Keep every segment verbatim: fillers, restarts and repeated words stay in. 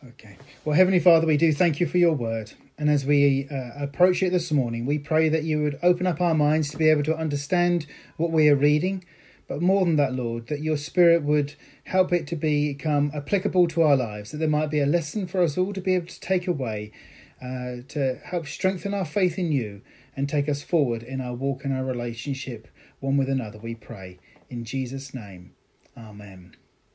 Okay. Well, Heavenly Father, we do thank you for your word. And as we uh, approach it this morning, we pray that you would open up our minds to be able to understand what we are reading. But more than that, Lord, that your Spirit would help it to become applicable to our lives, that there might be a lesson for us all to be able to take away, uh, to help strengthen our faith in you and take us forward in our walk and our relationship one with another, we pray. In Jesus' name, amen.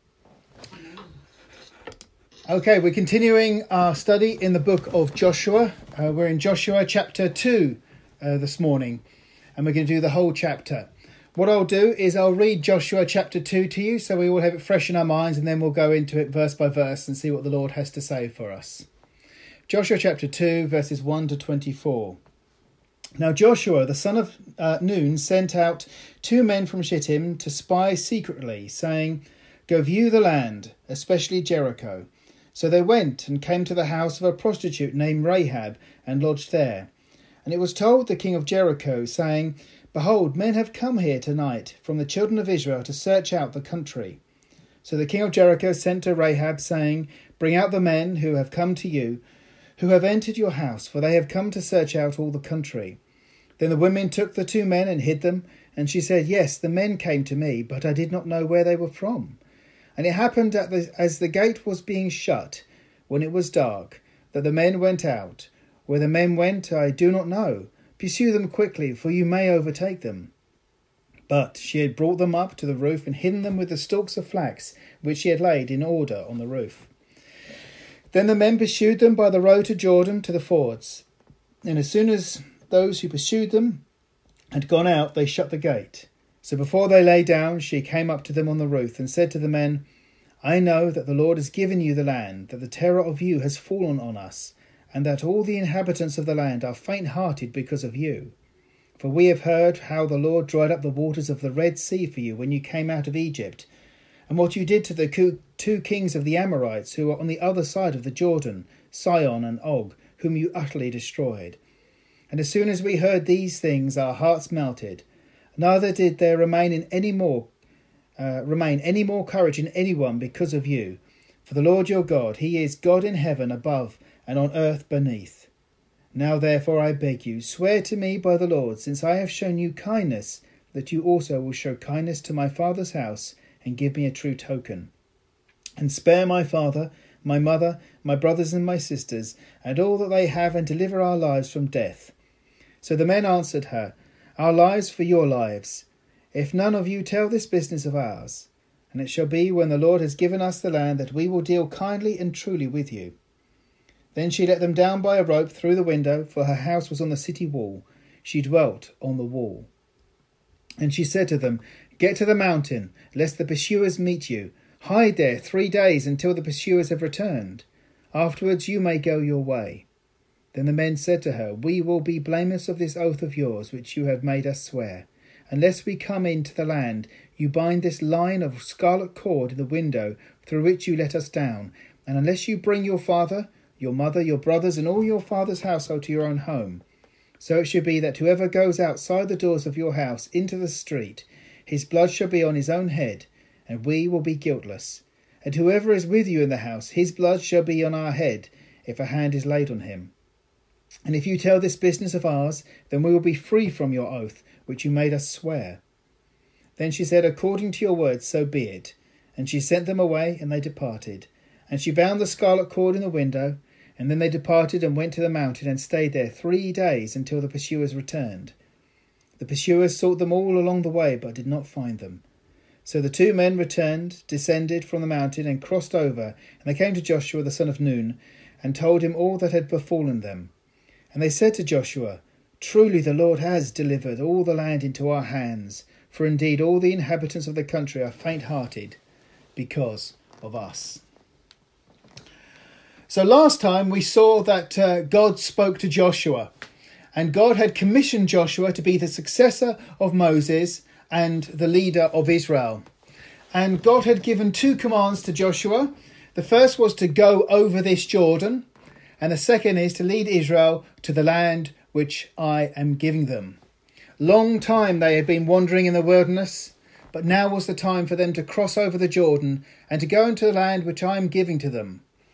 Okay, we're continuing our study in the book of Joshua. Uh, we're in Joshua chapter two uh, this morning, and we're going to do the whole chapter. What I'll do is I'll read Joshua chapter two to you, so we all have it fresh in our minds, and then we'll go into it verse by verse and see what the Lord has to say for us. Joshua chapter two, verses one to twenty-four. Now Joshua, the son of uh, Nun, sent out two men from Shittim to spy secretly, saying, "Go view the land, especially Jericho." So they went and came to the house of a prostitute named Rahab and lodged there. And it was told the king of Jericho, saying, "Behold, men have come here tonight from the children of Israel to search out the country." So the king of Jericho sent to Rahab, saying, "Bring out the men who have come to you, who have entered your house, for they have come to search out all the country." Then the women took the two men and hid them, and she said, "Yes, the men came to me, but I did not know where they were from. And it happened at the, as the gate was being shut, when it was dark, that the men went out. Where the men went, I do not know. Pursue them quickly, for you may overtake them." But she had brought them up to the roof and hidden them with the stalks of flax, which she had laid in order on the roof. Then the men pursued them by the road to Jordan to the fords. And as soon as those who pursued them had gone out, they shut the gate. So before they lay down, she came up to them on the roof and said to the men, "I know that the Lord has given you the land, that the terror of you has fallen on us, and that all the inhabitants of the land are faint-hearted because of you. For we have heard how the Lord dried up the waters of the Red Sea for you when you came out of Egypt, and what you did to the two kings of the Amorites who are on the other side of the Jordan, Sihon and Og, whom you utterly destroyed. And as soon as we heard these things, our hearts melted. Neither did there remain in any more uh, remain any more courage in anyone because of you. For the Lord your God, he is God in heaven above and on earth beneath. Now therefore I beg you, swear to me by the Lord, since I have shown you kindness, that you also will show kindness to my father's house, and give me a true token. And spare my father, my mother, my brothers and my sisters, and all that they have, and deliver our lives from death." So the men answered her, "Our lives for your lives, if none of you tell this business of ours. And it shall be, when the Lord has given us the land, that we will deal kindly and truly with you." Then she let them down by a rope through the window, for her house was on the city wall. She dwelt on the wall. And she said to them, "Get to the mountain, lest the pursuers meet you. Hide there three days until the pursuers have returned. Afterwards you may go your way." Then the men said to her, "We will be blameless of this oath of yours, which you have made us swear. Unless we come into the land, you bind this line of scarlet cord in the window through which you let us down. And unless you bring your father, your mother, your brothers, and all your father's household to your own home. So it shall be that whoever goes outside the doors of your house into the street, his blood shall be on his own head, and we will be guiltless. And whoever is with you in the house, his blood shall be on our head, if a hand is laid on him. And if you tell this business of ours, then we will be free from your oath, which you made us swear." Then she said, "According to your words, so be it." And she sent them away, and they departed. And she bound the scarlet cord in the window, and then they departed and went to the mountain and stayed there three days until the pursuers returned. The pursuers sought them all along the way, but did not find them. So the two men returned, descended from the mountain, and crossed over, and they came to Joshua the son of Nun, and told him all that had befallen them. And they said to Joshua, "Truly the Lord has delivered all the land into our hands, for indeed all the inhabitants of the country are faint-hearted because of us." So last time we saw that uh, God spoke to Joshua, and God had commissioned Joshua to be the successor of Moses and the leader of Israel. And God had given two commands to Joshua. The first was to go over this Jordan, and the second is to lead Israel to the land which I am giving them. Long time they had been wandering in the wilderness, but now was the time for them to cross over the Jordan and to go into the land which I am giving to them.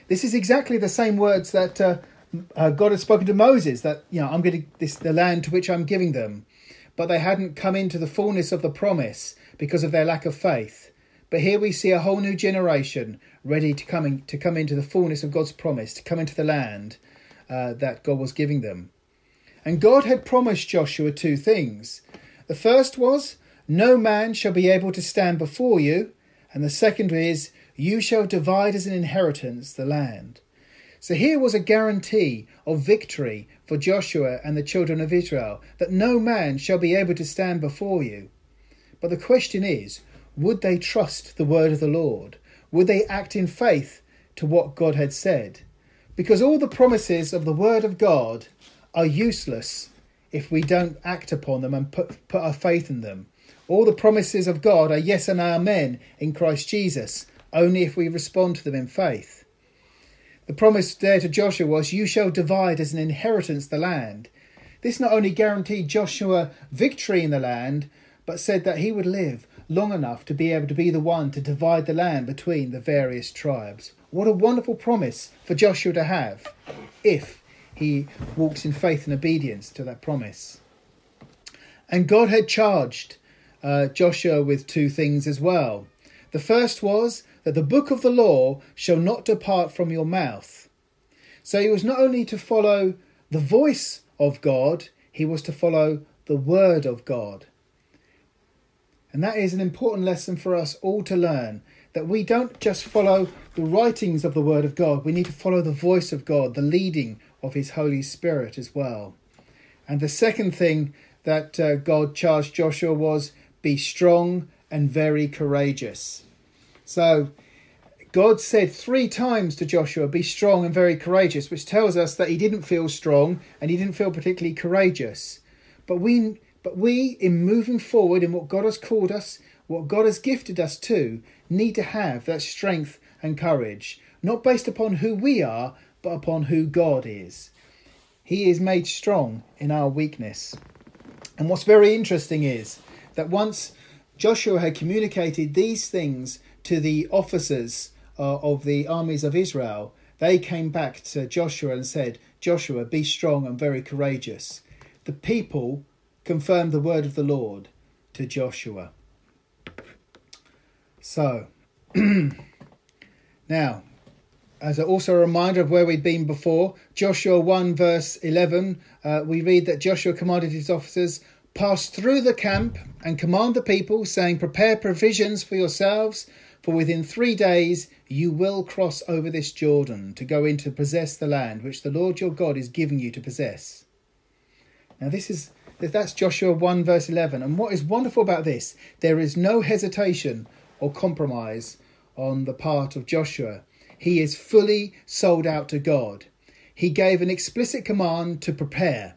This is exactly the same words that uh, uh, God had spoken to Moses, that, you know, I'm going to this the land to which I'm giving them. But they hadn't come into the fullness of the promise because of their lack of faith. But here we see a whole new generation ready to come in, to come into the fullness of God's promise, to come into the land uh, that God was giving them. And God had promised Joshua two things. The first was, no man shall be able to stand before you. And the second is, you shall divide as an inheritance the land. So here was a guarantee of victory for Joshua and the children of Israel, that no man shall be able to stand before you. But the question is, would they trust the word of the Lord? Would they act in faith to what God had said? Because all the promises of the word of God are useless if we don't act upon them and put, put our faith in them. All the promises of God are yes and amen in Christ Jesus, only if we respond to them in faith. The promise there to Joshua was, you shall divide as an inheritance the land. This not only guaranteed Joshua victory in the land, but said that he would live long enough to be able to be the one to divide the land between the various tribes. What a wonderful promise for Joshua to have if he walks in faith and obedience to that promise. And God had charged uh, Joshua with two things as well. The first was that the book of the law shall not depart from your mouth. So he was not only to follow the voice of God, he was to follow the word of God. And that is an important lesson for us all to learn, that we don't just follow the writings of the word of God, we need to follow the voice of God, the leading of his Holy Spirit as well. And the second thing that uh, God charged Joshua was, be strong and very courageous. So God said three times to Joshua, be strong and very courageous, which tells us that he didn't feel strong and he didn't feel particularly courageous. But we, but we, in moving forward in what God has called us, what God has gifted us to, need to have that strength and courage, not based upon who we are, but upon who God is. He is made strong in our weakness. And what's very interesting is that once Joshua had communicated these things to the officers uh, of the armies of Israel, they came back to Joshua and said, Joshua, be strong and very courageous. The people confirmed the word of the Lord to Joshua. So, now, as a, also a reminder of where we'd been before, Joshua one verse eleven, uh, we read that Joshua commanded his officers, pass through the camp and command the people, saying, prepare provisions for yourselves, for within three days you will cross over this Jordan to go in to possess the land which the Lord your God is giving you to possess. Now this is that's Joshua one verse eleven. And what is wonderful about this, there is no hesitation or compromise on the part of Joshua. He is fully sold out to God. He gave an explicit command to prepare.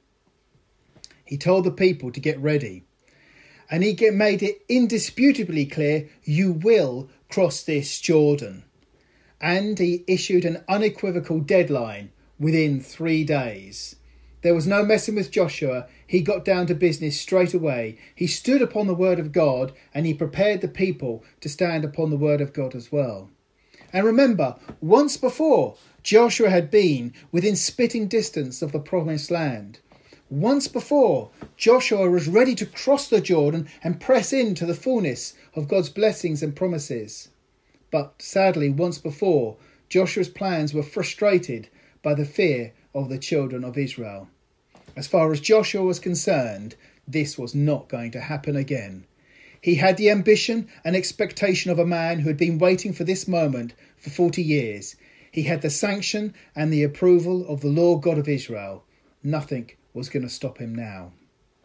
He told the people to get ready. And he get, made it indisputably clear, you will cross this Jordan. And he issued an unequivocal deadline within three days. There was no messing with Joshua. He got down to business straight away. He stood upon the word of God and he prepared the people to stand upon the word of God as well. And remember, once before, Joshua had been within spitting distance of the promised land. Once before, Joshua was ready to cross the Jordan and press into the fullness of God's blessings and promises. But sadly, once before, Joshua's plans were frustrated by the fear of the children of Israel. As far as Joshua was concerned, this was not going to happen again. He had the ambition and expectation of a man who had been waiting for this moment for forty years. He had the sanction and the approval of the Lord God of Israel. Nothing was going to stop him now.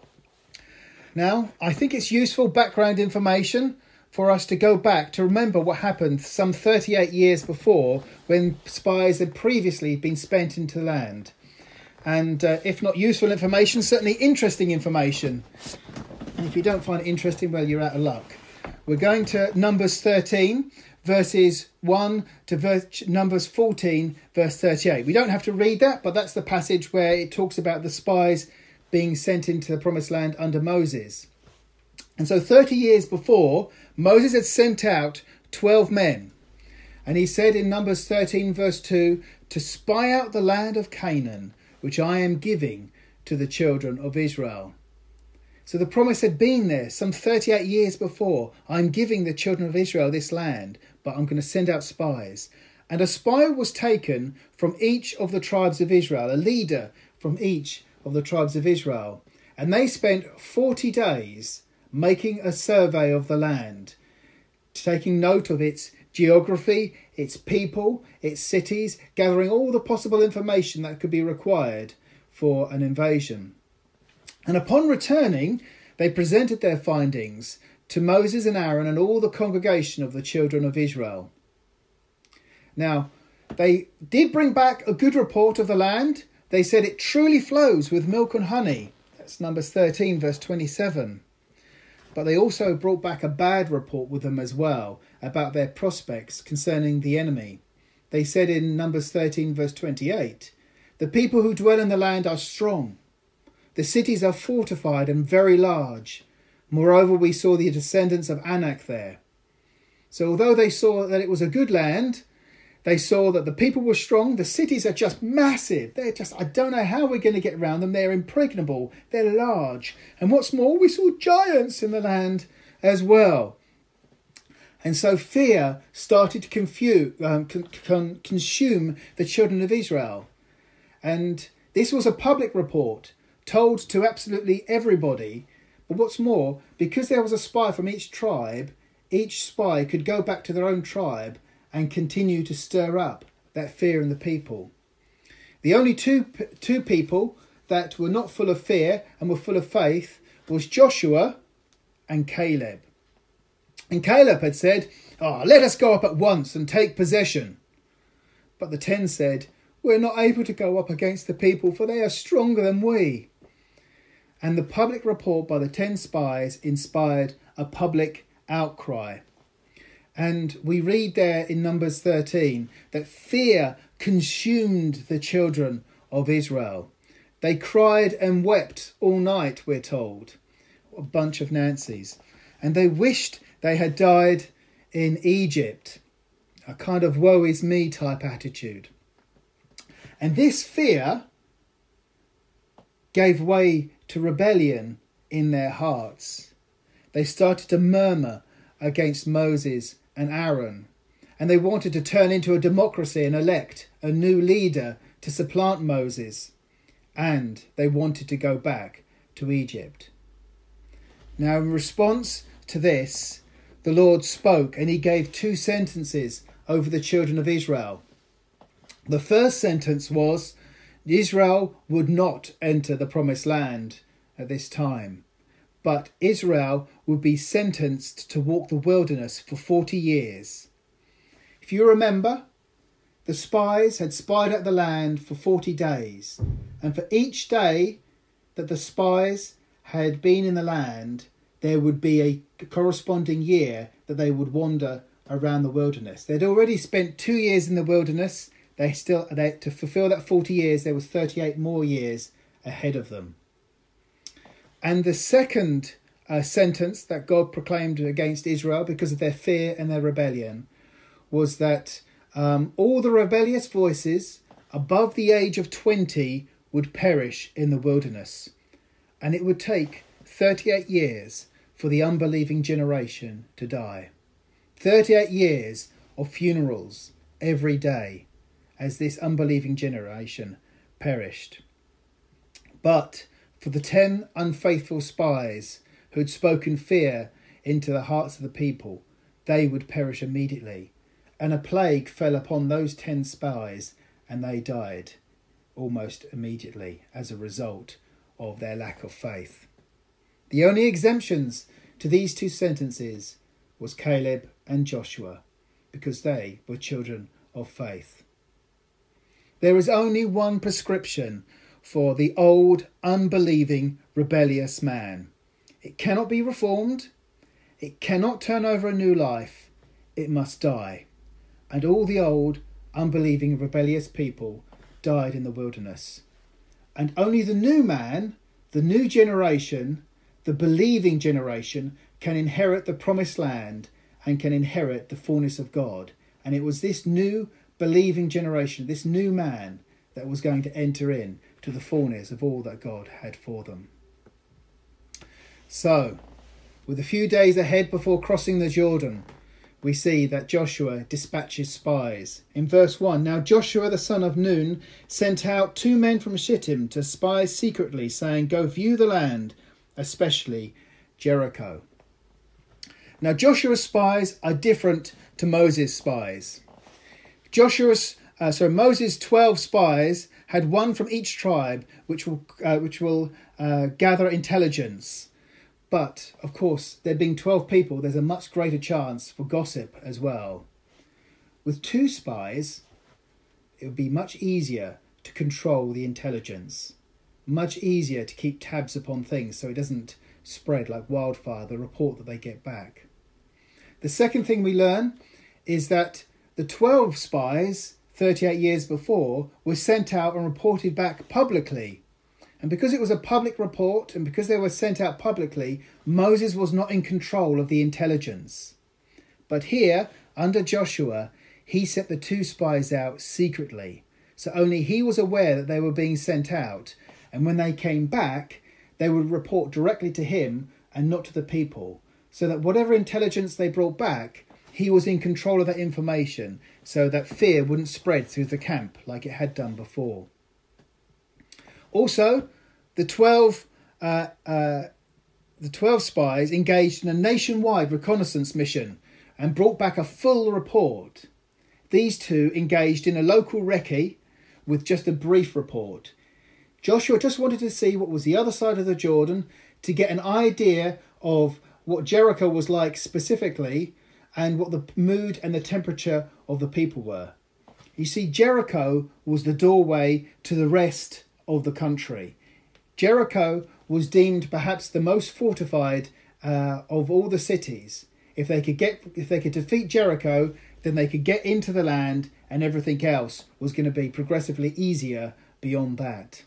Now, I think it's useful background information for us to go back to remember what happened some thirty-eight years before, when spies had previously been spent into the land. And uh, if not useful information, certainly interesting information. And if you don't find it interesting, well, you're out of luck. We're going to Numbers thirteen, verses one to verse, Numbers fourteen, verse thirty-eight. We don't have to read that, but that's the passage where it talks about the spies being sent into the promised land under Moses. And so thirty years before, Moses had sent out twelve men. And he said in Numbers thirteen verse two, to spy out the land of Canaan, which I am giving to the children of Israel. So the promise had been there some thirty-eight years before. I'm giving the children of Israel this land, but I'm going to send out spies. And a spy was taken from each of the tribes of Israel, a leader from each of the tribes of Israel. And they spent forty days making a survey of the land, taking note of its geography, its people, its cities, gathering all the possible information that could be required for an invasion. And upon returning, they presented their findings to Moses and Aaron and all the congregation of the children of Israel. Now, they did bring back a good report of the land. They said it truly flows with milk and honey. That's Numbers thirteen, verse twenty-seven. But they also brought back a bad report with them as well about their prospects concerning the enemy. They said in Numbers thirteen, verse twenty-eight, the people who dwell in the land are strong. The cities are fortified and very large. Moreover, we saw the descendants of Anak there. So although they saw that it was a good land, they saw that the people were strong. The cities are just massive. They're just, I don't know how we're going to get around them. They're impregnable. They're large. And what's more, we saw giants in the land as well. And so fear started to confuse, um, con- con- consume the children of Israel. And this was a public report told to absolutely everybody. But what's more, because there was a spy from each tribe, each spy could go back to their own tribe and continue to stir up that fear in the people. The only two two people that were not full of fear and were full of faith was Joshua and Caleb. And Caleb had said, "Ah, oh, let us go up at once and take possession." But the ten said, "We're not able to go up against the people, for they are stronger than we." And the public report by the ten spies inspired a public outcry. And we read there in Numbers thirteen that fear consumed the children of Israel. They cried and wept all night, we're told. A bunch of Nancy's. And they wished they had died in Egypt. A kind of woe is me type attitude. And this fear gave way to rebellion in their hearts. They started to murmur against Moses and Aaron, and they wanted to turn into a democracy and elect a new leader to supplant Moses, and they wanted to go back to Egypt. Now, in response to this, the Lord spoke, and he gave two sentences over the children of Israel. The first sentence was, Israel would not enter the promised land at this time, but Israel would be sentenced to walk the wilderness for forty years. If you remember, the spies had spied out the land for forty days, and for each day that the spies had been in the land, there would be a corresponding year that they would wander around the wilderness. They'd already spent two years in the wilderness. They still they, to fulfill that forty years, there was thirty-eight more years ahead of them. And the second uh, sentence that God proclaimed against Israel because of their fear and their rebellion was that um, all the rebellious voices above the age of twenty would perish in the wilderness. And it would take thirty-eight years for the unbelieving generation to die. thirty-eight years of funerals every day as this unbelieving generation perished. But for the ten unfaithful spies who had spoken fear into the hearts of the people, they would perish immediately. And a plague fell upon those ten spies, and they died almost immediately as a result of their lack of faith. The only exemptions to these two sentences was Caleb and Joshua, because they were children of faith. There is only one prescription for the old, unbelieving, rebellious man. It cannot be reformed. It cannot turn over a new life. It must die. And all the old, unbelieving, rebellious people died in the wilderness. And only the new man, the new generation, the believing generation, can inherit the promised land and can inherit the fullness of God And it was this new believing generation, this new man, that was going to enter in to the fullness of all that God had for them. So, with a few days ahead before crossing the Jordan, we see that Joshua dispatches spies. In verse one, now Joshua the son of Nun sent out two men from Shittim to spy secretly, saying, go view the land, especially Jericho. Now Joshua's spies are different to Moses' spies. Joshua's, uh, sorry, Moses' twelve spies had one from each tribe, which will, uh, which will uh, gather intelligence. But, of course, there being twelve people, there's a much greater chance for gossip as well. With two spies, it would be much easier to control the intelligence. Much easier to keep tabs upon things so it doesn't spread like wildfire, the report that they get back. The second thing we learn is that the twelve spies, thirty-eight years before, were sent out and reported back publicly. And because it was a public report and because they were sent out publicly, Moses was not in control of the intelligence. But here, under Joshua, he sent the two spies out secretly. So only he was aware that they were being sent out. And when they came back, they would report directly to him and not to the people. So that whatever intelligence they brought back, he was in control of that information so that fear wouldn't spread through the camp like it had done before. Also, the twelve, uh, uh, the twelve spies engaged in a nationwide reconnaissance mission and brought back a full report. These two engaged in a local recce with just a brief report. Joshua just wanted to see what was the other side of the Jordan to get an idea of what Jericho was like specifically and what the mood and the temperature of the people were. You see, Jericho was the doorway to the rest of the country. Jericho was deemed perhaps the most fortified uh, of all the cities. If they could get, if they could defeat Jericho, then they could get into the land, and everything else was going to be progressively easier beyond that.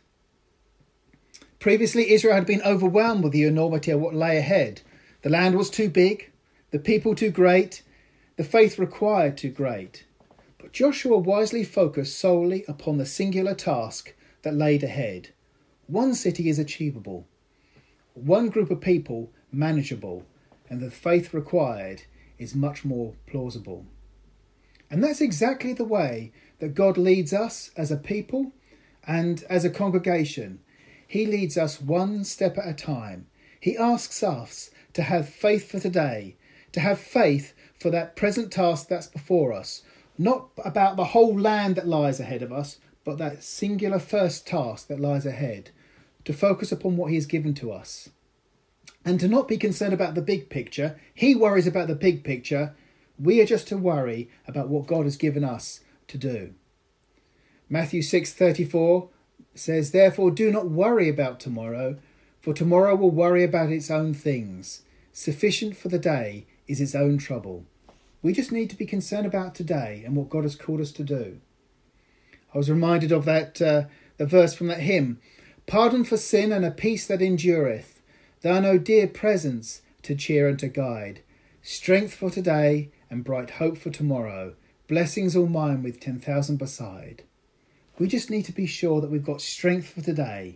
Previously, Israel had been overwhelmed with the enormity of what lay ahead. The land was too big, the people too great, the faith required too great. But Joshua wisely focused solely upon the singular task that laid ahead. One city is achievable, one group of people manageable, and the faith required is much more plausible. And that's exactly the way that God leads us as a people and as a congregation. He leads us one step at a time. He asks us to have faith for today, to have faith for that present task that's before us, not about the whole land that lies ahead of us, but that singular first task that lies ahead, to focus upon what he has given to us. And to not be concerned about the big picture. He worries about the big picture. We are just to worry about what God has given us to do. Matthew six thirty-four says, therefore do not worry about tomorrow, for tomorrow will worry about its own things. Sufficient for the day is its own trouble. We just need to be concerned about today and what God has called us to do. I was reminded of that uh, the verse from that hymn. Pardon for sin and a peace that endureth. Thou no dear presence to cheer and to guide. Strength for today and bright hope for tomorrow. Blessings all mine with ten thousand beside. We just need to be sure that we've got strength for today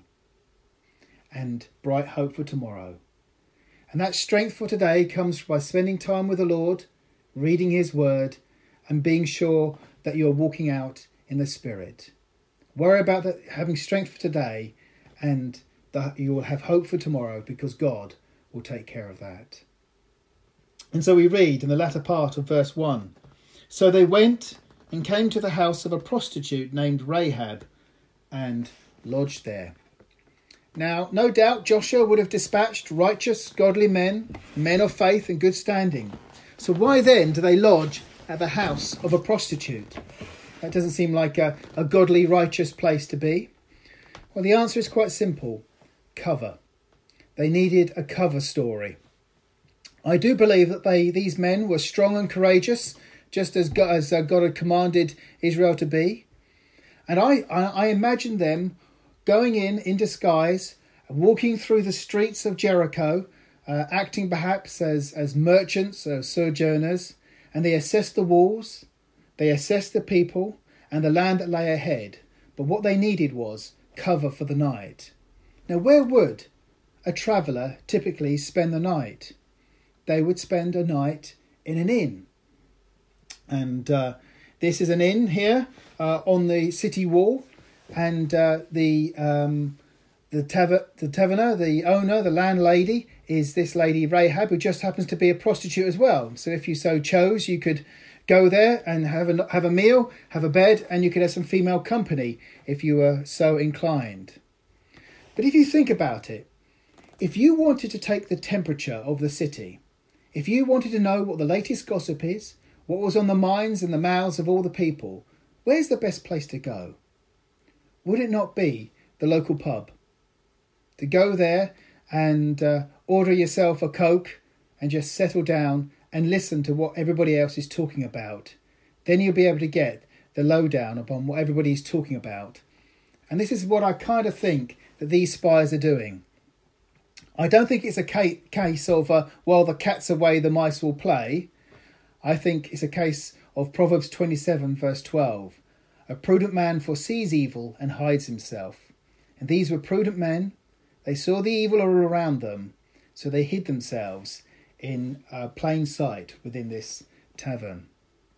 and bright hope for tomorrow. And that strength for today comes by spending time with the Lord, reading his word, and being sure that you're walking out in the Spirit. Worry about that, having strength for today, and that you will have hope for tomorrow because God will take care of that. And so we read in the latter part of verse one. So they went and came to the house of a prostitute named Rahab and lodged there. Now, no doubt Joshua would have dispatched righteous, godly men, men of faith and good standing. So why then do they lodge at the house of a prostitute? That doesn't seem like a, a godly, righteous place to be. Well, the answer is quite simple. Cover. They needed a cover story. I do believe that they, these men were strong and courageous, just as God, as God had commanded Israel to be. And I, I, I imagine them going in in disguise, walking through the streets of Jericho, uh, acting perhaps as, as merchants or sojourners, and they assessed the walls, They assessed the people and the land that lay ahead, but what they needed was cover for the night. Now, where would a traveller typically spend the night? They would spend a night in an inn. And uh, this is an inn here uh, on the city wall, and uh, the um, the, taver- the taverner, the owner, the landlady, is this lady Rahab, who just happens to be a prostitute as well. So if you so chose, you could go there and have a, have a meal, have a bed, and you could have some female company if you were so inclined. But if you think about it, if you wanted to take the temperature of the city, if you wanted to know what the latest gossip is, what was on the minds and the mouths of all the people, where's the best place to go? Would it not be the local pub? To go there and uh, order yourself a Coke and just settle down and listen to what everybody else is talking about. Then you'll be able to get the lowdown upon what everybody is talking about. And this is what I kind of think that these spies are doing. I don't think it's a case of, uh, while the cat's away, the mice will play. I think it's a case of Proverbs twenty-seven, verse twelve. A prudent man foresees evil and hides himself. And these were prudent men. They saw the evil all around them, so they hid themselves in uh, plain sight within this tavern.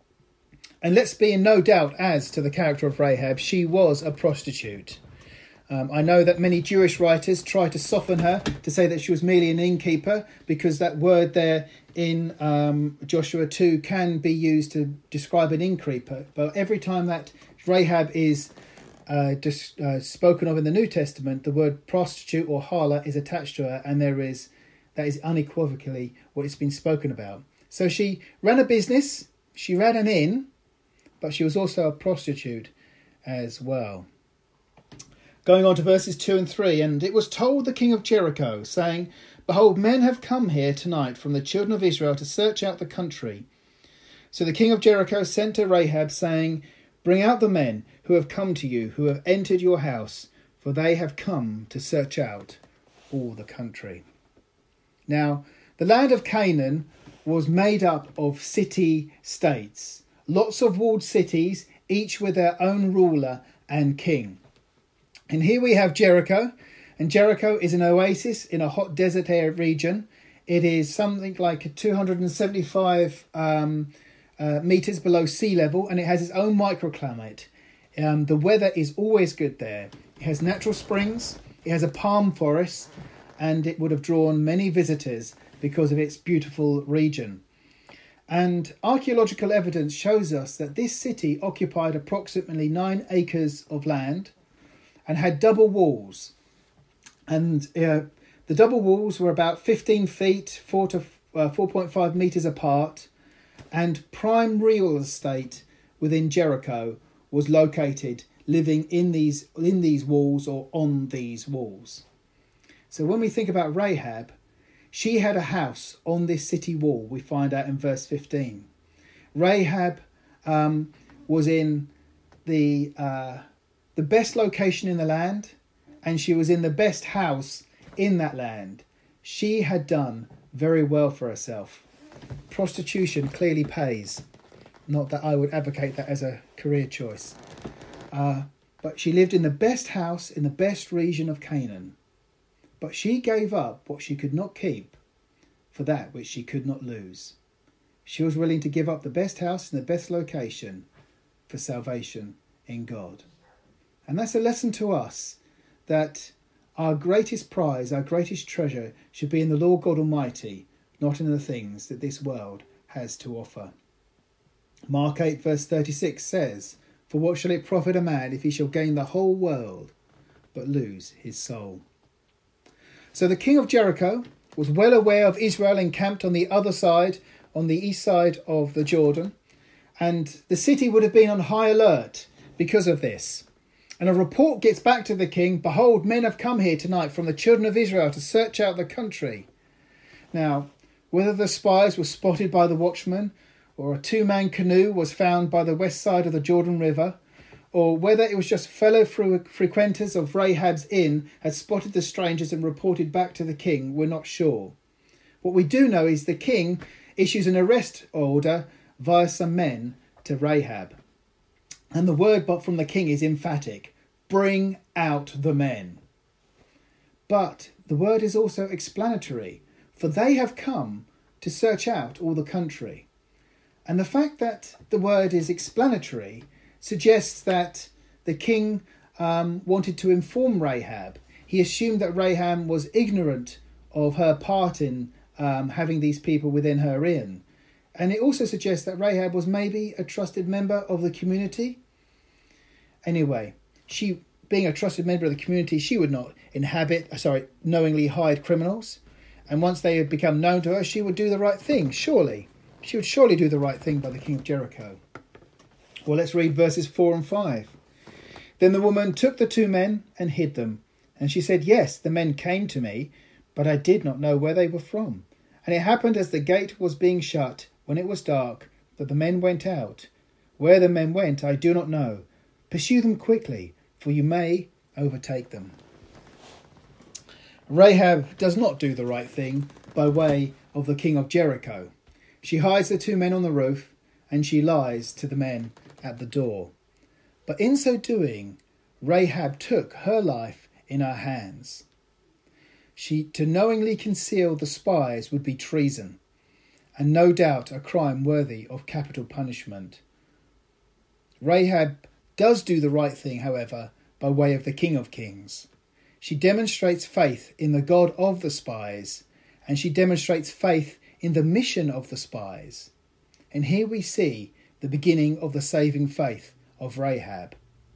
And let's be in no doubt as to the character of Rahab. She was a prostitute. Um, I know that many Jewish writers try to soften her to say that she was merely an innkeeper, because that word there in um, Joshua two can be used to describe an innkeeper. But every time that Rahab is uh, dis- uh, spoken of in the New Testament, the word prostitute or harlot is attached to her, and there is that is unequivocally what it's been spoken about. So she ran a business, she ran an inn, but she was also a prostitute as well. Going on to verses two and three, and it was told the king of Jericho, saying, Behold, men have come here tonight from the children of Israel to search out the country. So the king of Jericho sent to Rahab, saying, Bring out the men who have come to you, who have entered your house, for they have come to search out all the country. Now, the land of Canaan was made up of city-states, lots of walled cities, each with their own ruler and king. And here we have Jericho, and Jericho is an oasis in a hot desert area region. It is something like two hundred seventy-five um, uh, metres below sea level, and it has its own microclimate. Um, the weather is always good there. It has natural springs, it has a palm forest, and it would have drawn many visitors because of its beautiful region. And archaeological evidence shows us that this city occupied approximately nine acres of land and had double walls. And uh, the double walls were about fifteen feet, four to uh, four point five metres apart, and prime real estate within Jericho was located, living in these in these walls or on these walls. So when we think about Rahab, she had a house on this city wall, we find out in verse fifteen. Rahab um, was in the uh, the best location in the land, and she was in the best house in that land. She had done very well for herself. Prostitution clearly pays. Not that I would advocate that as a career choice. Uh, but she lived in the best house in the best region of Canaan. But she gave up what she could not keep for that which she could not lose. She was willing to give up the best house in the best location for salvation in God. And that's a lesson to us, that our greatest prize, our greatest treasure should be in the Lord God Almighty, not in the things that this world has to offer. Mark eight verse thirty-six says, For what shall it profit a man if he shall gain the whole world, but lose his soul? So the king of Jericho was well aware of Israel encamped on the other side, on the east side of the Jordan, and the city would have been on high alert because of this. And a report gets back to the king, Behold, men have come here tonight from the children of Israel to search out the country. Now, whether the spies were spotted by the watchman, or a two-man canoe was found by the west side of the Jordan River, or whether it was just fellow frequenters of Rahab's inn had spotted the strangers and reported back to the king, we're not sure. What we do know is the king issues an arrest order via some men to Rahab. And the word but from the king is emphatic. Bring out the men. But the word is also explanatory, for they have come to search out all the country. And the fact that the word is explanatory suggests that the king um, wanted to inform Rahab. He assumed that Rahab was ignorant of her part in um, having these people within her inn. And it also suggests that Rahab was maybe a trusted member of the community. Anyway, she, being a trusted member of the community, she would not inhabit, sorry, knowingly hide criminals. And once they had become known to her, she would do the right thing, surely. She would surely do the right thing by the king of Jericho. Well, let's read verses four and five. Then the woman took the two men and hid them. And she said, yes, the men came to me, but I did not know where they were from. And it happened as the gate was being shut, when it was dark, that the men went out. Where the men went, I do not know. Pursue them quickly, for you may overtake them. Rahab does not do the right thing by way of the king of Jericho. She hides the two men on the roof, and she lies to the men at the door. But in so doing, Rahab took her life in her hands. She to knowingly conceal the spies would be treason, and no doubt a crime worthy of capital punishment. Rahab does do the right thing, however, by way of the King of Kings. She demonstrates faith in the God of the spies, and she demonstrates faith in the mission of the spies. And here we see the beginning of the saving faith of Rahab.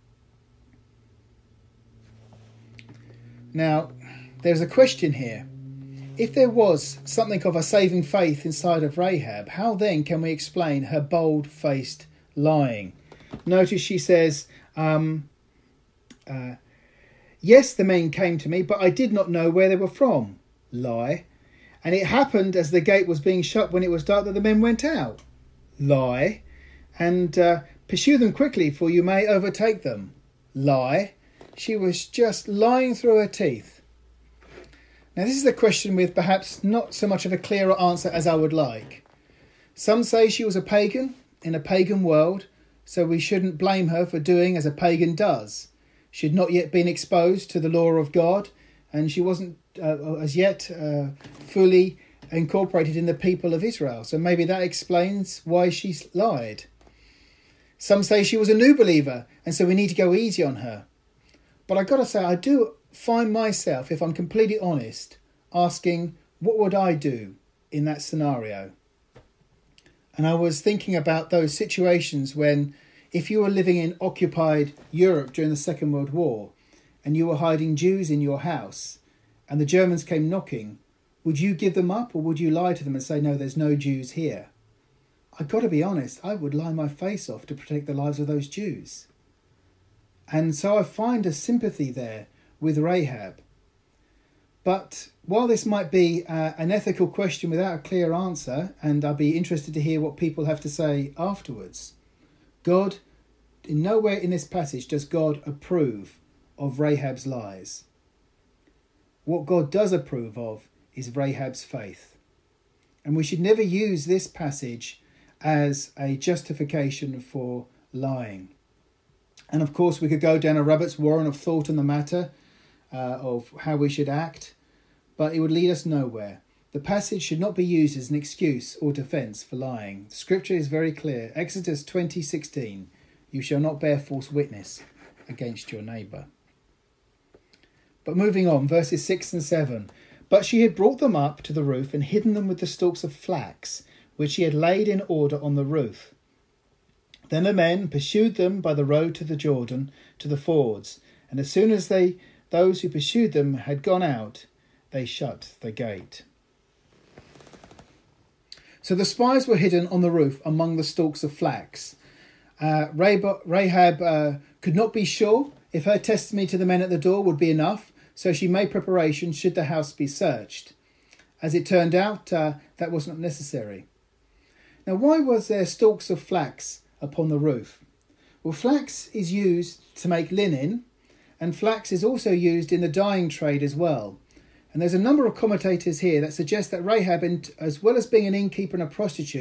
Now, there's a question here. If there was something of a saving faith inside of Rahab, how then can we explain her bold-faced lying? Notice she says, um, uh, yes, the men came to me, but I did not know where they were from. Lie. And it happened as the gate was being shut when it was dark that the men went out. Lie. And uh, pursue them quickly, for you may overtake them. Lie. She was just lying through her teeth. Now this is a question with perhaps not so much of a clearer answer as I would like. Some say she was a pagan in a pagan world, so we shouldn't blame her for doing as a pagan does. She had not yet been exposed to the law of God, and she wasn't uh, as yet uh, fully incorporated in the people of Israel. So maybe that explains why she lied. Some say she was a new believer, and so we need to go easy on her. But I've got to say, I do find myself, if I'm completely honest, asking, what would I do in that scenario? And I was thinking about those situations when, if you were living in occupied Europe during the Second World War, and you were hiding Jews in your house, and the Germans came knocking, would you give them up, or would you lie to them and say, no, there's no Jews here? I've got to be honest, I would lie my face off to protect the lives of those Jews. And so I find a sympathy there with Rahab. But while this might be uh, an ethical question without a clear answer, and I'll be interested to hear what people have to say afterwards, God, in nowhere in this passage does God approve of Rahab's lies. What God does approve of is Rahab's faith. And we should never use this passage as a justification for lying. And of course we could go down a rabbit's warren of thought on the matter, uh, of how we should act, but it would lead us nowhere. The passage should not be used as an excuse or defence for lying. The scripture is very clear. Exodus twenty sixteen, you shall not bear false witness against your neighbour. But moving on, verses six and seven. But she had brought them up to the roof and hidden them with the stalks of flax, which she had laid in order on the roof. Then the men pursued them by the road to the Jordan, to the fords, and as soon as they, those who pursued them had gone out, they shut the gate. So the spies were hidden on the roof among the stalks of flax. Uh, Rahab uh, could not be sure if her testimony to the men at the door would be enough, so she made preparation should the house be searched. As it turned out, uh, that was not necessary. Now, why was there stalks of flax upon the roof? Well, flax is used to make linen, and flax is also used in the dyeing trade as well. And there's a number of commentators here that suggest that Rahab, as well as being an innkeeper and a prostitute,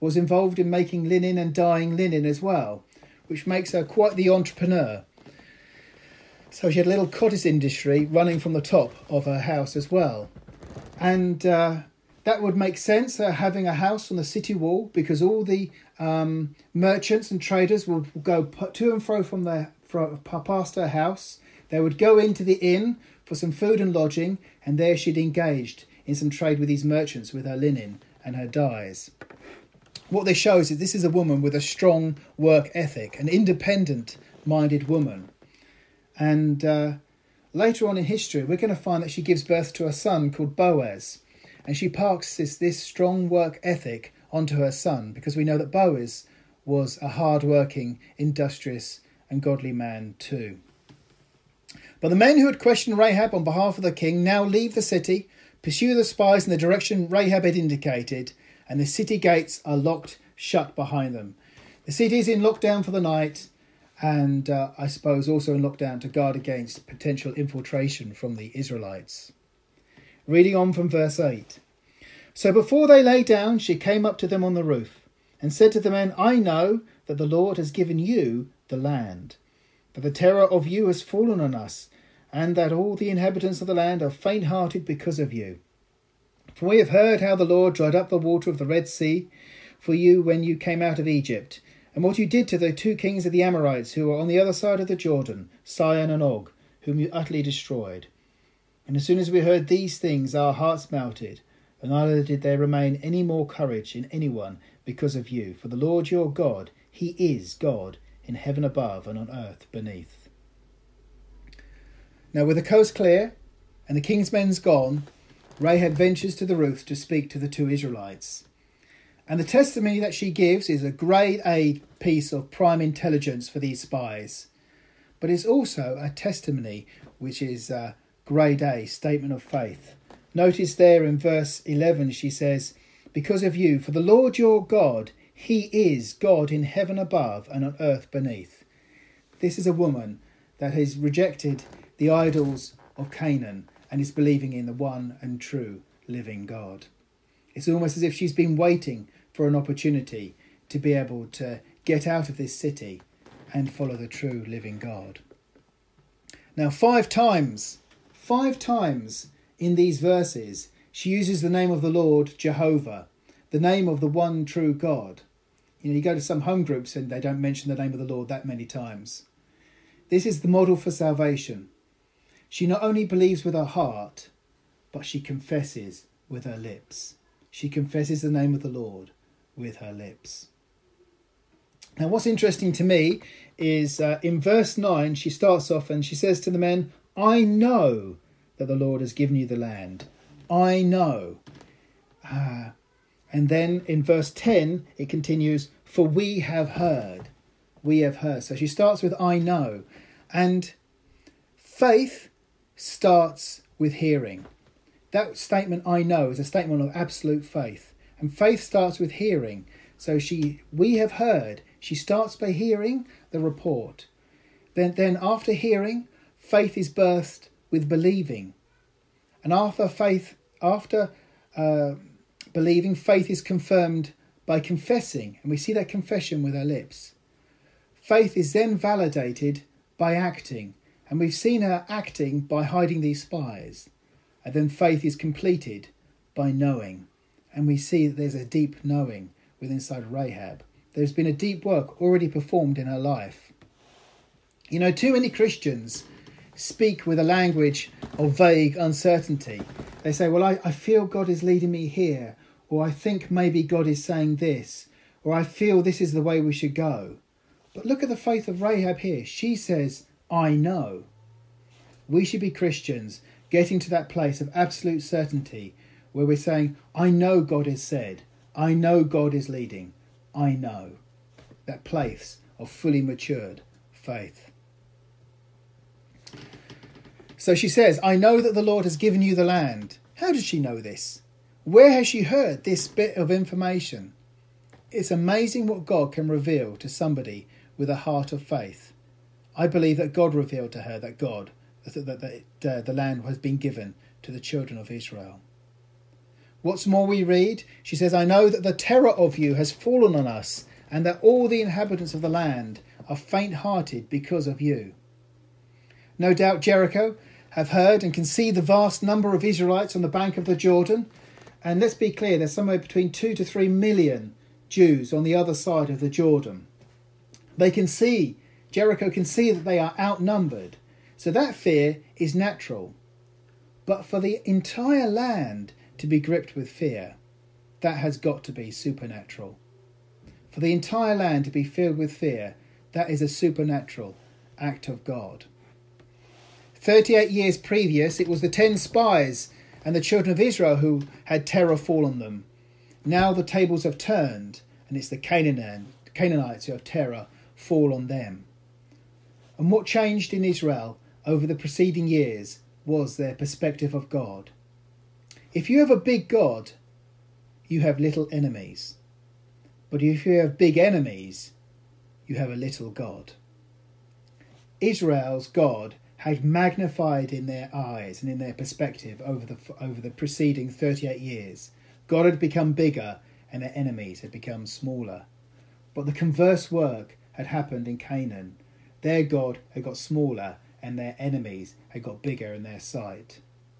was involved in making linen and dyeing linen as well, which makes her quite the entrepreneur. So she had a little cottage industry running from the top of her house as well. And uh, that would make sense, her having a house on the city wall, because all the um, merchants and traders would go to and fro from their from, past her house. They would go into the inn for some food and lodging, and there she'd engaged in some trade with these merchants with her linen and her dyes. What this shows is this is a woman with a strong work ethic, an independent-minded woman. And uh, later on in history, we're going to find that she gives birth to a son called Boaz. And she parks this, this strong work ethic onto her son, because we know that Boaz was a hard-working, industrious and godly man too. But the men who had questioned Rahab on behalf of the king now leave the city, pursue the spies in the direction Rahab had indicated, and the city gates are locked shut behind them. The city is in lockdown for the night, and uh, I suppose also in lockdown to guard against potential infiltration from the Israelites. Reading on from verse eight. So before they lay down, she came up to them on the roof, and said to the men, I know that the Lord has given you the land, that the terror of you has fallen on us, and that all the inhabitants of the land are faint-hearted because of you. For we have heard how the Lord dried up the water of the Red Sea for you when you came out of Egypt, and what you did to the two kings of the Amorites who were on the other side of the Jordan, Sihon and Og, whom you utterly destroyed. And as soon as we heard these things, our hearts melted, and neither did there remain any more courage in anyone because of you. For the Lord your God, he is God in heaven above and on earth beneath. Now with the coast clear and the king's men's gone, Rahab ventures to the roof to speak to the two Israelites. And the testimony that she gives is a grade A piece of prime intelligence for these spies. But it's also a testimony which is a grade A statement of faith. Notice there in verse eleven she says, because of you, for the Lord your God, he is God in heaven above and on earth beneath. This is a woman that has rejected the idols of Canaan and is believing in the one and true living God. It's almost as if she's been waiting for an opportunity to be able to get out of this city and follow the true living God. Now five times, five times in these verses, she uses the name of the Lord Jehovah, the name of the one true God. You know, you go to some home groups and they don't mention the name of the Lord that many times. This is the model for salvation. She not only believes with her heart, but she confesses with her lips. She confesses the name of the Lord with her lips. Now what's interesting to me is uh, in verse nine, she starts off and she says to the men, I know that the Lord has given you the land. I know. Uh, and then in verse ten, it continues, for we have heard. We have heard. So she starts with I know. And faith starts with hearing. That statement, I know, is a statement of absolute faith. And faith starts with hearing. So she, we have heard. She starts by hearing the report. Then, then after hearing, faith is birthed with believing. And after faith, after uh, believing, faith is confirmed by confessing. And we see that confession with our lips. Faith is then validated by acting. And we've seen her acting by hiding these spies. And then faith is completed by knowing. And we see that there's a deep knowing within inside Rahab. There's been a deep work already performed in her life. You know, too many Christians speak with a language of vague uncertainty. They say, well, I, I feel God is leading me here. Or I think maybe God is saying this. Or I feel this is the way we should go. But look at the faith of Rahab here. She says, I know. We should be Christians getting to that place of absolute certainty where we're saying, I know God has said, I know God is leading, I know. That place of fully matured faith. So she says, I know that the Lord has given you the land. How does she know this? Where has she heard this bit of information? It's amazing what God can reveal to somebody with a heart of faith. I believe that God revealed to her that God, that, that, that uh, the land has been given to the children of Israel. What's more, we read, she says, I know that the terror of you has fallen on us, and that all the inhabitants of the land are faint-hearted because of you. No doubt Jericho have heard and can see the vast number of Israelites on the bank of the Jordan. And let's be clear, there's somewhere between two to three million Jews on the other side of the Jordan. They can see, Jericho can see that they are outnumbered. So that fear is natural. But for the entire land to be gripped with fear, that has got to be supernatural. For the entire land to be filled with fear, that is a supernatural act of God. thirty-eight years previous, it was the ten spies and the children of Israel who had terror fall on them. Now the tables have turned, and it's the Canaanites who have terror fall on them. And what changed in Israel over the preceding years was their perspective of God. If you have a big God, you have little enemies. But if you have big enemies, you have a little God. Israel's God had magnified in their eyes and in their perspective over the over the preceding thirty-eight years. God had become bigger and their enemies had become smaller. But the converse work had happened in Canaan. Their God had got smaller and their enemies had got bigger in their sight.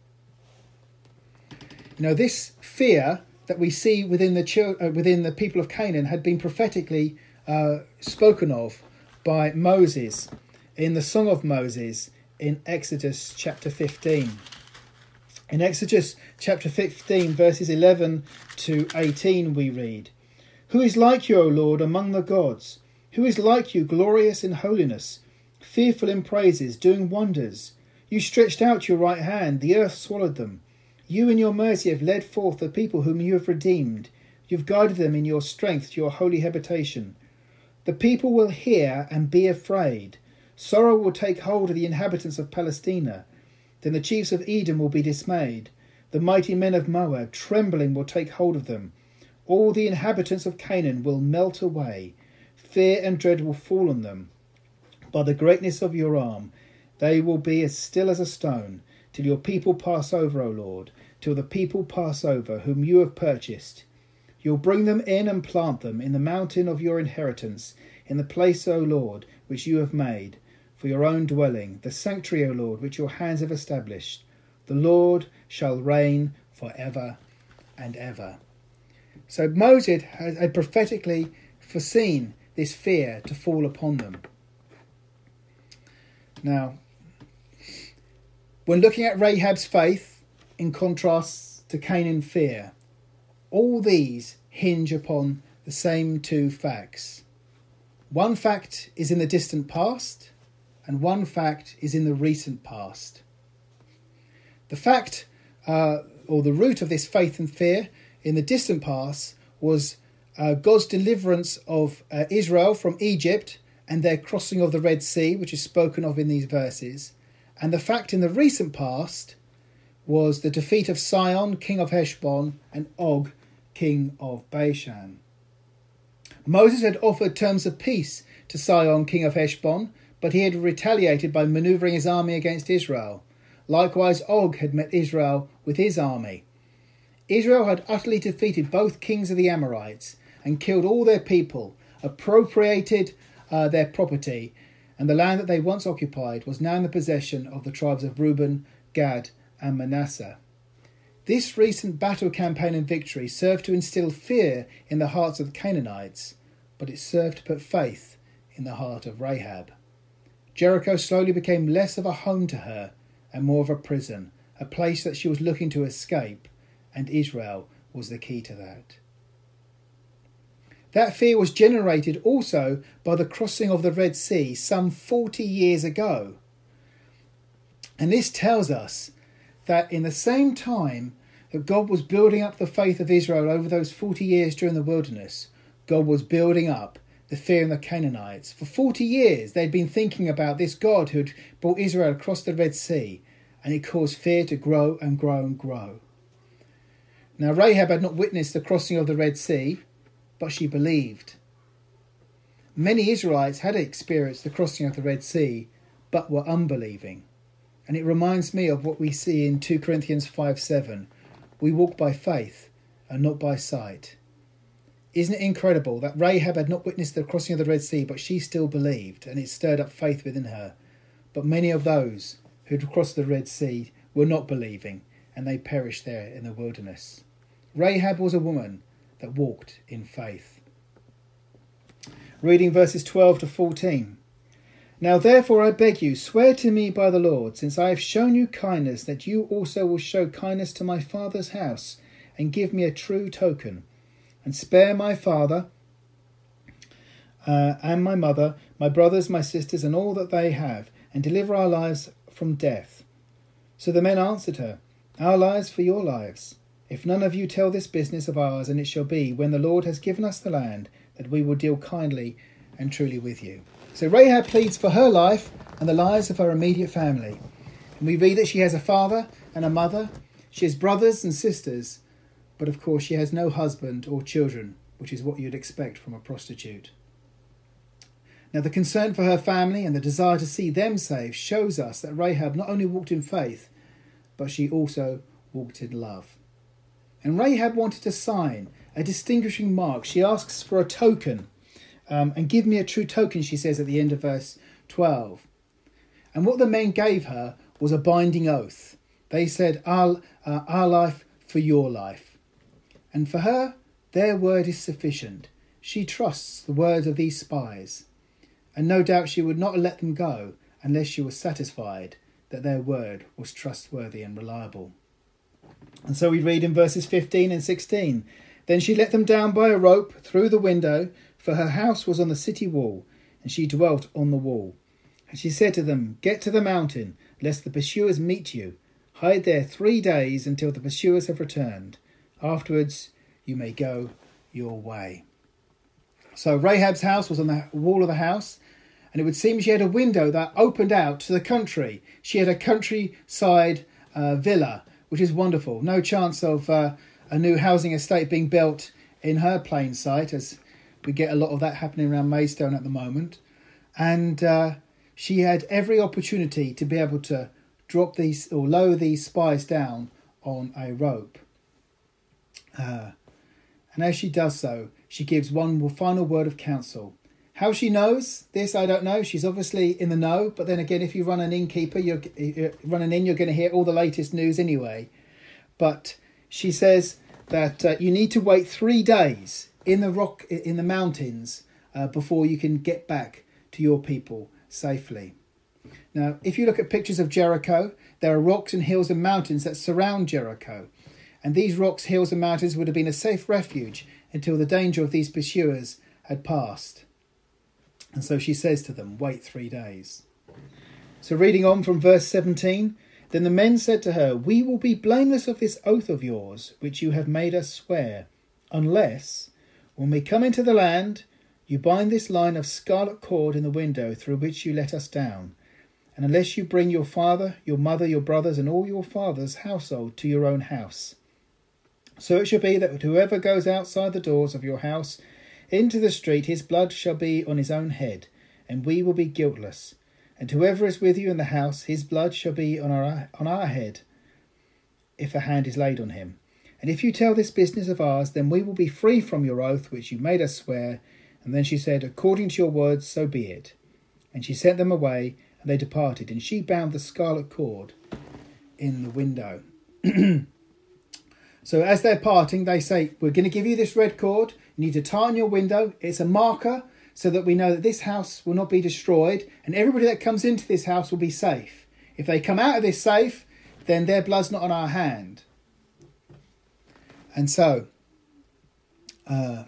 You know, this fear that we see within the uh, within the people of Canaan had been prophetically uh, spoken of by Moses in the Song of Moses in Exodus chapter fifteen. In Exodus chapter fifteen, verses eleven to eighteen, we read, Who is like you, O Lord, among the gods? Who is like you, glorious in holiness, fearful in praises, doing wonders? You stretched out your right hand, the earth swallowed them. You in your mercy have led forth the people whom you have redeemed. You have guided them in your strength to your holy habitation. The people will hear and be afraid. Sorrow will take hold of the inhabitants of Palestina. Then the chiefs of Edom will be dismayed. The mighty men of Moab, trembling, will take hold of them. All the inhabitants of Canaan will melt away. Fear and dread will fall on them. By the greatness of your arm, they will be as still as a stone, till your people pass over, O Lord, till the people pass over whom you have purchased. You'll bring them in and plant them in the mountain of your inheritance, in the place, O Lord, which you have made, for your own dwelling, the sanctuary, O Lord, which your hands have established. The Lord shall reign for ever and ever. So Moses had prophetically foreseen this fear to fall upon them. Now, when looking at Rahab's faith in contrast to Canaan's fear, all these hinge upon the same two facts. One fact is in the distant past, and one fact is in the recent past. The fact, uh, or the root of this faith and fear in the distant past was uh, God's deliverance of uh, Israel from Egypt and their crossing of the Red Sea, which is spoken of in these verses. And the fact in the recent past was the defeat of Sihon, king of Heshbon, and Og, king of Bashan. Moses had offered terms of peace to Sihon, king of Heshbon, but he had retaliated by manoeuvring his army against Israel. Likewise, Og had met Israel with his army. Israel had utterly defeated both kings of the Amorites and killed all their people, appropriated uh, their property, and the land that they once occupied was now in the possession of the tribes of Reuben, Gad, and Manasseh. This recent battle campaign and victory served to instill fear in the hearts of the Canaanites, but it served to put faith in the heart of Rahab. Jericho slowly became less of a home to her and more of a prison, a place that she was looking to escape, and Israel was the key to that. That fear was generated also by the crossing of the Red Sea some forty years ago. And this tells us that in the same time that God was building up the faith of Israel over those forty years during the wilderness, God was building up the fear in the Canaanites. For forty years they'd been thinking about this God who had brought Israel across the Red Sea, and it caused fear to grow and grow and grow. Now Rahab had not witnessed the crossing of the Red Sea, but she believed. Many Israelites had experienced the crossing of the Red Sea, but were unbelieving. And it reminds me of what we see in two Corinthians five seven. We walk by faith and not by sight. Isn't it incredible that Rahab had not witnessed the crossing of the Red Sea, but she still believed, and it stirred up faith within her. But many of those who had crossed the Red Sea were not believing, and they perished there in the wilderness. Rahab was a woman that walked in faith. Reading verses twelve to fourteen. Now therefore I beg you, swear to me by the Lord, since I have shown you kindness, that you also will show kindness to my father's house, and give me a true token, and spare my father uh, and my mother, my brothers, my sisters, and all that they have, and deliver our lives from death. So the men answered her, Our lives for your lives. If none of you tell this business of ours, and it shall be, when the Lord has given us the land, that we will deal kindly and truly with you. So Rahab pleads for her life and the lives of her immediate family. And we read that she has a father and a mother. She has brothers and sisters. But of course she has no husband or children, which is what you'd expect from a prostitute. Now the concern for her family and the desire to see them saved shows us that Rahab not only walked in faith, but she also walked in love. And Rahab wanted a sign, a distinguishing mark. She asks for a token. Um, and give me a true token, she says at the end of verse twelve. And what the men gave her was a binding oath. They said, our, uh, our life for your life. And for her, their word is sufficient. She trusts the words of these spies. And no doubt she would not let them go unless she was satisfied that their word was trustworthy and reliable. And so we read in verses fifteen and sixteen, Then she let them down by a rope through the window, for her house was on the city wall, and she dwelt on the wall. And she said to them, Get to the mountain, lest the pursuers meet you. Hide there three days until the pursuers have returned. Afterwards you may go your way. So Rahab's house was on the wall of the house, and it would seem she had a window that opened out to the country. She had a countryside uh, villa, which is wonderful. No chance of uh, a new housing estate being built in her plain sight, as we get a lot of that happening around Maidstone at the moment. And uh, she had every opportunity to be able to drop these or lower these spies down on a rope. Uh, and as she does so, she gives one final word of counsel. How she knows this, I don't know. She's obviously in the know. But then again, if you run an innkeeper, you're, you're running in, you're going to hear all the latest news anyway. But she says that uh, you need to wait three days in the rock, in the mountains, uh, before you can get back to your people safely. Now, if you look at pictures of Jericho, there are rocks and hills and mountains that surround Jericho. And these rocks, hills and mountains would have been a safe refuge until the danger of these pursuers had passed. And so she says to them, wait three days. So reading on from verse seventeen, Then the men said to her, We will be blameless of this oath of yours, which you have made us swear, unless, when we come into the land, you bind this line of scarlet cord in the window through which you let us down, and unless you bring your father, your mother, your brothers, and all your father's household to your own house. So it shall be that whoever goes outside the doors of your house into the street, his blood shall be on his own head, and we will be guiltless. And whoever is with you in the house, his blood shall be on our on our head, if a hand is laid on him. And if you tell this business of ours, then we will be free from your oath which you made us swear. And then she said, According to your words, so be it. And she sent them away, and they departed, and she bound the scarlet cord in the window. So as they're parting, they say, We're going to give you this red cord. You need to tie on your window. It's a marker so that we know that this house will not be destroyed, and everybody that comes into this house will be safe. If they come out of this safe, then their blood's not on our hand. And so, uh,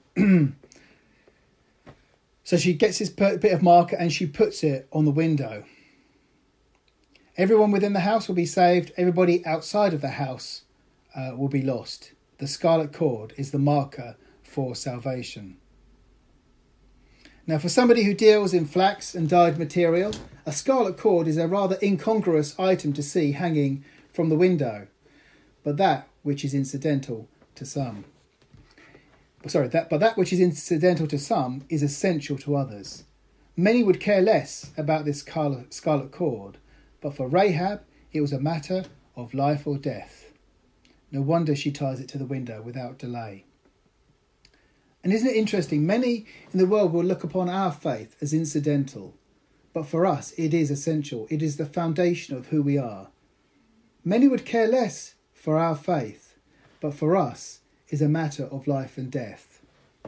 so she gets this bit of marker and she puts it on the window. Everyone within the house will be saved. Everybody outside of the house uh, will be lost. The scarlet cord is the marker for salvation. Now, for somebody who deals in flax and dyed material, a scarlet cord is a rather incongruous item to see hanging from the window. But that which is incidental to some. Sorry, that but that which is incidental to some is essential to others. Many would care less about this scarlet cord, but for Rahab it was a matter of life or death. No wonder she ties it to the window without delay. And isn't it interesting? Many in the world will look upon our faith as incidental, but for us it is essential. It is the foundation of who we are. Many would care less for our faith, but for us is a matter of life and death.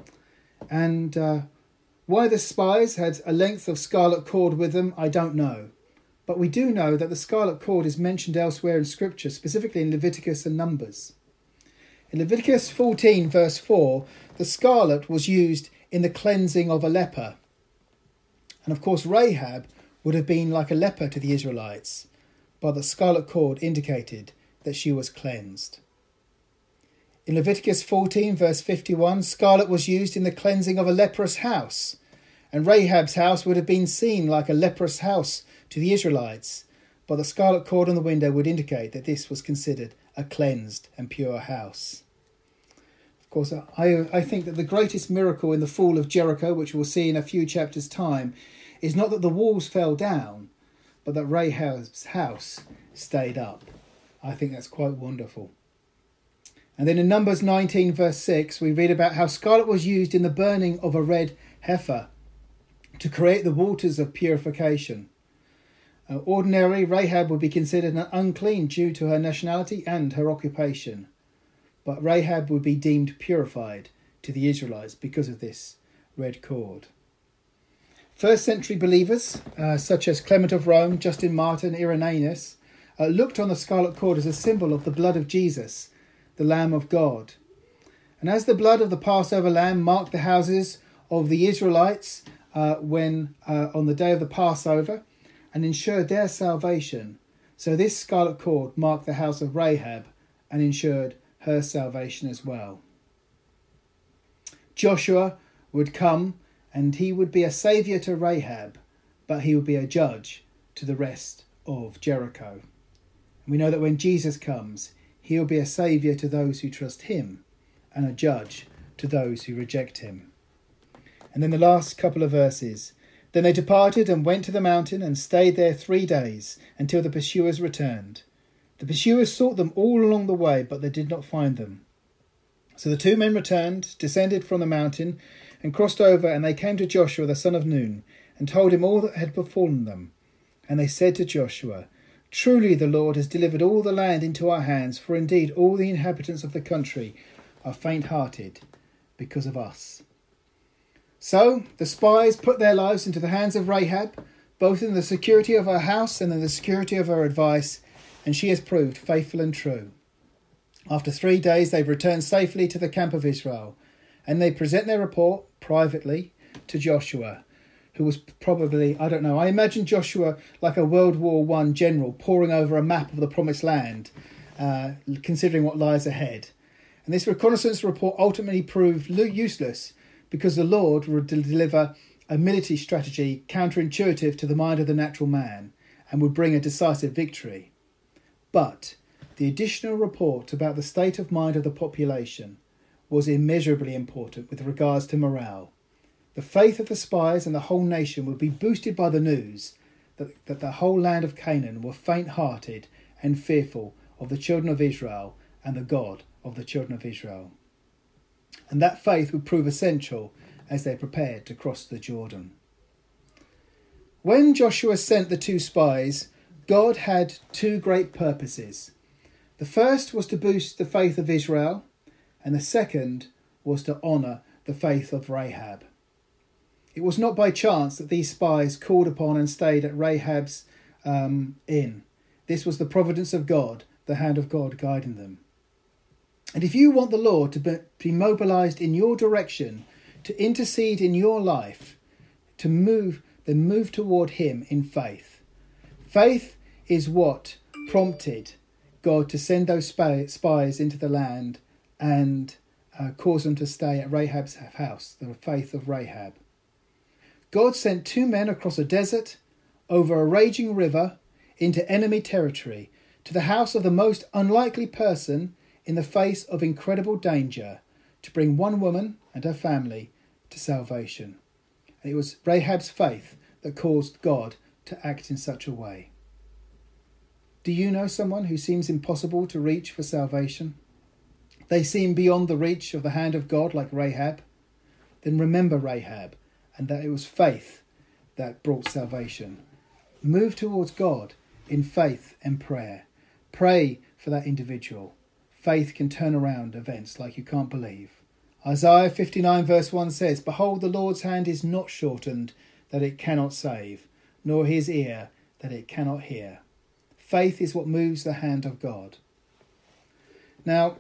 And uh, why the spies had a length of scarlet cord with them, I don't know. But we do know that the scarlet cord is mentioned elsewhere in Scripture, specifically in Leviticus and Numbers. In Leviticus fourteen, verse four, the scarlet was used in the cleansing of a leper. And of course, Rahab would have been like a leper to the Israelites, but the scarlet cord indicated that she was cleansed. In Leviticus fourteen, verse fifty-one, scarlet was used in the cleansing of a leprous house, and Rahab's house would have been seen like a leprous house to the Israelites, but the scarlet cord on the window would indicate that this was considered a cleansed and pure house. Of course, I, I think that the greatest miracle in the fall of Jericho, which we'll see in a few chapters' time, is not that the walls fell down, but that Rahab's house stayed up. I think that's quite wonderful. And then in Numbers nineteen, verse six, we read about how scarlet was used in the burning of a red heifer to create the waters of purification. Uh, ordinarily, Rahab would be considered an unclean due to her nationality and her occupation. But Rahab would be deemed purified to the Israelites because of this red cord. First century believers, uh, such as Clement of Rome, Justin Martyr, Irenaeus, uh, looked on the scarlet cord as a symbol of the blood of Jesus, the Lamb of God. And as the blood of the Passover lamb marked the houses of the Israelites uh, when uh, on the day of the Passover and ensured their salvation, so this scarlet cord marked the house of Rahab and ensured her salvation as well. Joshua would come and he would be a saviour to Rahab, but he would be a judge to the rest of Jericho. And we know that when Jesus comes, he will be a saviour to those who trust him and a judge to those who reject him. And then the last couple of verses. Then they departed and went to the mountain and stayed there three days until the pursuers returned. The pursuers sought them all along the way, but they did not find them. So the two men returned, descended from the mountain, and crossed over, and they came to Joshua the son of Nun, and told him all that had befallen them. And they said to Joshua, Truly the Lord has delivered all the land into our hands, for indeed all the inhabitants of the country are faint-hearted because of us. So the spies put their lives into the hands of Rahab, both in the security of her house and in the security of her advice, and she has proved faithful and true. After three days they've returned safely to the camp of Israel, and they present their report privately to Joshua, who was probably, I don't know, I imagine Joshua like a World War One general poring over a map of the promised land, uh, considering what lies ahead. And this reconnaissance report ultimately proved useless because the Lord would deliver a military strategy counterintuitive to the mind of the natural man and would bring a decisive victory. But the additional report about the state of mind of the population was immeasurably important with regards to morale. The faith of the spies and the whole nation would be boosted by the news that, that the whole land of Canaan were faint-hearted and fearful of the children of Israel and the God of the children of Israel. And that faith would prove essential as they prepared to cross the Jordan. When Joshua sent the two spies, God had two great purposes. The first was to boost the faith of Israel, and the second was to honour the faith of Rahab. It was not by chance that these spies called upon and stayed at Rahab's um, inn. This was the providence of God, the hand of God guiding them. And if you want the Lord to be mobilised in your direction, to intercede in your life, to move, then move toward him in faith. Faith is what prompted God to send those spies into the land and uh, cause them to stay at Rahab's house, the faith of Rahab. God sent two men across a desert, over a raging river, into enemy territory, to the house of the most unlikely person in the face of incredible danger, to bring one woman and her family to salvation. And it was Rahab's faith that caused God to act in such a way. Do you know someone who seems impossible to reach for salvation? they seem beyond the reach of the hand of God like Rahab, then remember Rahab and that it was faith that brought salvation. Move towards God in faith and prayer. Pray for that individual. Faith can turn around events like you can't believe. Isaiah fifty-nine verse one says, "Behold, the Lord's hand is not shortened, that it cannot save, nor his ear, that it cannot hear." Faith is what moves the hand of God. Now,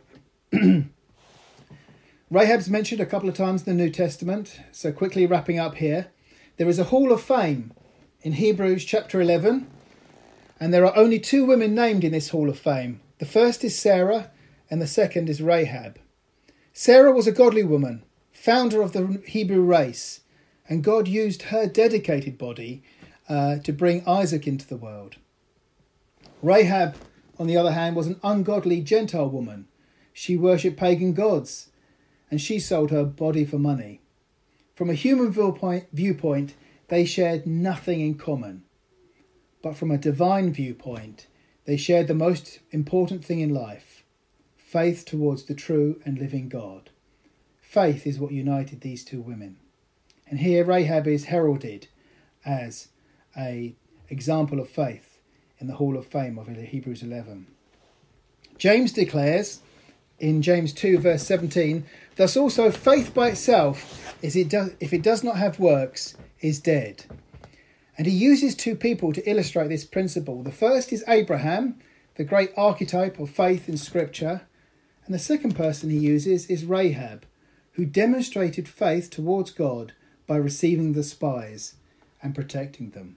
Rahab's mentioned a couple of times in the New Testament, so quickly wrapping up here. There is a hall of fame in Hebrews chapter eleven, and there are only two women named in this hall of fame. The first is Sarah, and the second is Rahab. Sarah was a godly woman, founder of the Hebrew race, and God used her dedicated body uh, to bring Isaac into the world. Rahab, on the other hand, was an ungodly Gentile woman. She worshipped pagan gods, and she sold her body for money. From a human viewpoint, viewpoint, they shared nothing in common. But from a divine viewpoint, they shared the most important thing in life: faith towards the true and living God. Faith is what united these two women. And here Rahab is heralded as an example of faith in the Hall of Fame of Hebrews eleven. James declares in James two verse seventeen, "Thus also faith by itself, is it does, if it does not have works, is dead." And he uses two people to illustrate this principle. The first is Abraham, the great archetype of faith in Scripture. And the second person he uses is Rahab, who demonstrated faith towards God by receiving the spies and protecting them.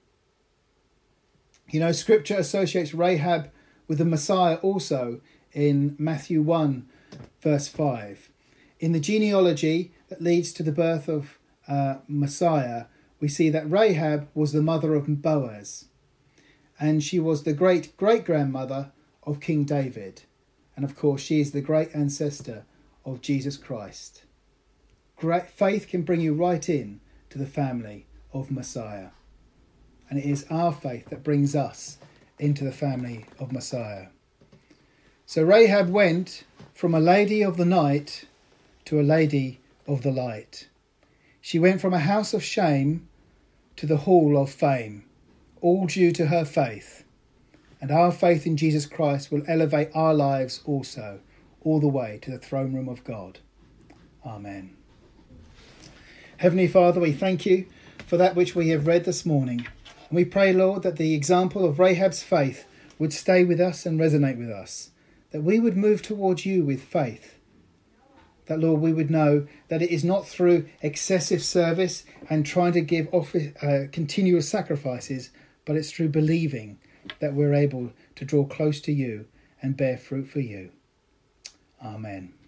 You know, Scripture associates Rahab with the Messiah also in Matthew one verse five. In the genealogy that leads to the birth of uh, Messiah, we see that Rahab was the mother of Boaz, and she was the great-great-grandmother of King David. And of course, she is the great ancestor of Jesus Christ. Great faith can bring you right in to the family of Messiah. And it is our faith that brings us into the family of Messiah. So Rahab went from a lady of the night to a lady of the light. She went from a house of shame to the hall of fame, all due to her faith. And our faith in Jesus Christ will elevate our lives also, all the way to the throne room of God. Amen. Heavenly Father, we thank you for that which we have read this morning. And we pray, Lord, that the example of Rahab's faith would stay with us and resonate with us, that we would move towards you with faith. That, Lord, we would know that it is not through excessive service and trying to give office, uh, continuous sacrifices, but it's through believing that we're able to draw close to you and bear fruit for you. Amen.